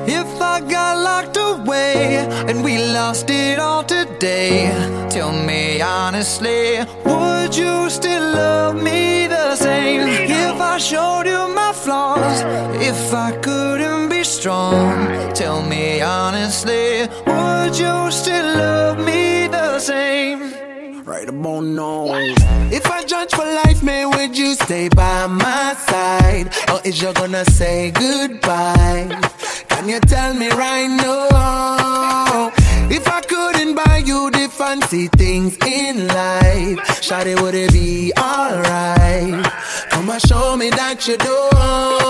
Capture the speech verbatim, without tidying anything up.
If I got locked away and we lost it all today, tell me honestly, would you still love me the same? If I showed you my flaws, if I couldn't be strong, tell me honestly, would you still love me the same? Right about now. If I judge for life, man, would you stay by my side? Or is you gonna say goodbye? Can you tell me right now? If I couldn't buy you the fancy things in life, shawty, would it be alright? Come and show me that you do.